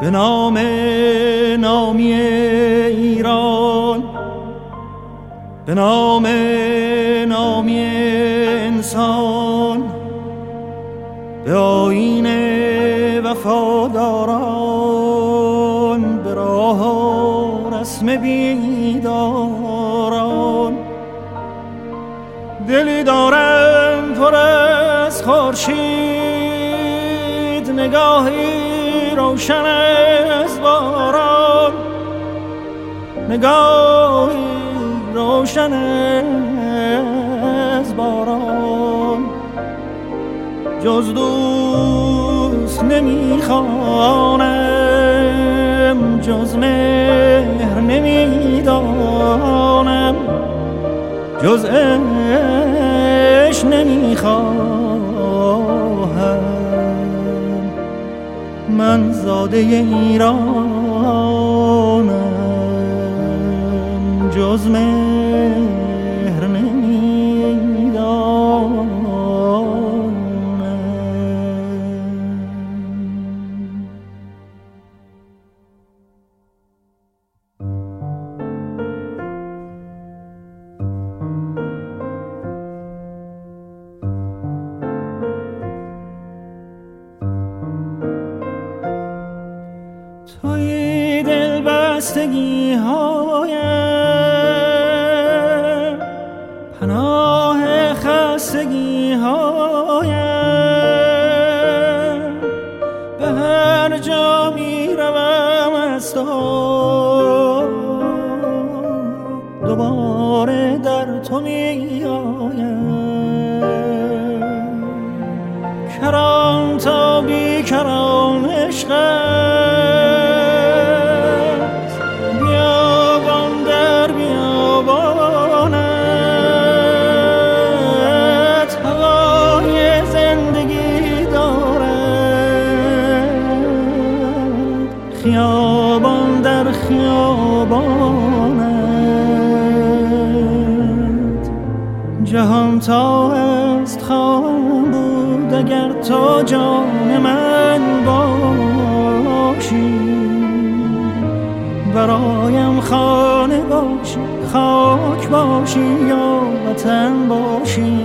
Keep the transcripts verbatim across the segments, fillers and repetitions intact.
به نام نامی ایران، به نام نامی انسان، به آیین وفاداران، به راه و رسم بیداران. دلی دارم پر از خورشید، نگاهی روشن از باران، نگاهی روشن از باران. جز دوست نمیخوانم، جز مهر نمیدانم، جز عشق نمیخواهم. من زاده ایرانم، جز مهر نمیدانم. توی دل بستگی هایم، پناه خستگی هایم. به هر جا می روم از تو، دوباره در تو می آیم. کران تا بی کران عشق خیابان در خیابانت. جهان تا است خواهم بود اگر تو جان من باشی. برایم خانه باشی، خاک باشی یا وطن باشی.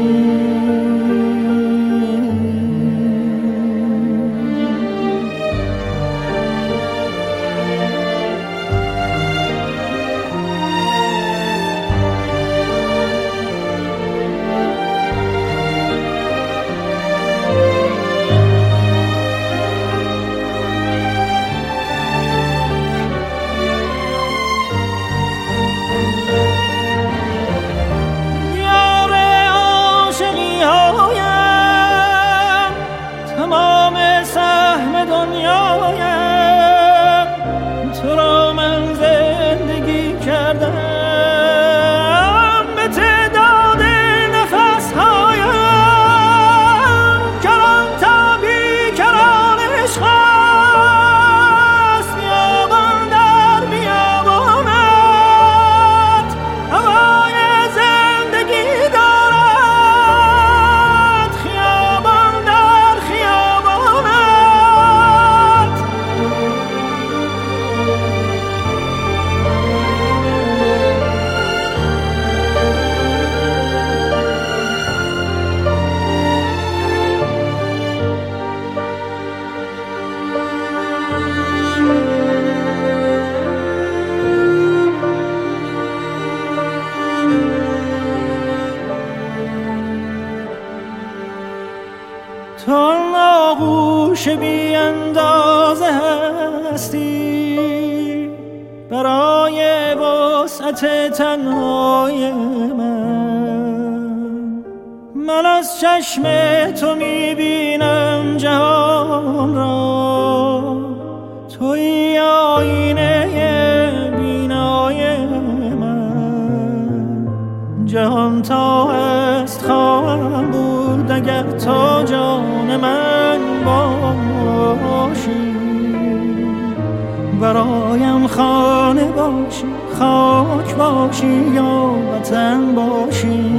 تو را من زندگی کردم به تعداد نفس هایم. کران تا بی کران عشق است، بیابان در بیابانت. هوای زندگی دارد، خیابان در خیابانت. تو آغوش بی اندازه هستی برای وسعت تنهای من. من از چشم تو میبینم جهان را، توی آینه بینای من. جهان تا است خواهم بود اگر تو جان من باشی. برایم خانه باشی، خاک باشی یا وطن باشی.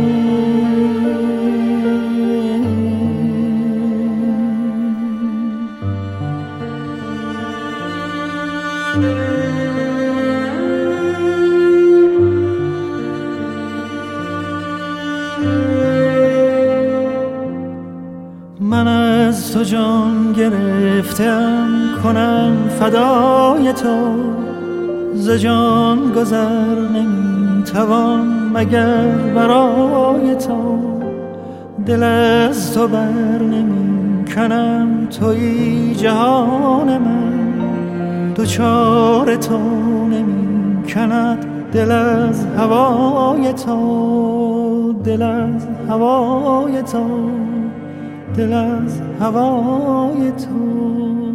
جان گرفتم کنم فدای تو، ز جان گذر نمیتوان مگر برای تو. دل از تو بر نمی کنم تویی جهان من، دوچار تو نمی کند دل از هوای تو، دل از هوای تو، دل از هوای تو.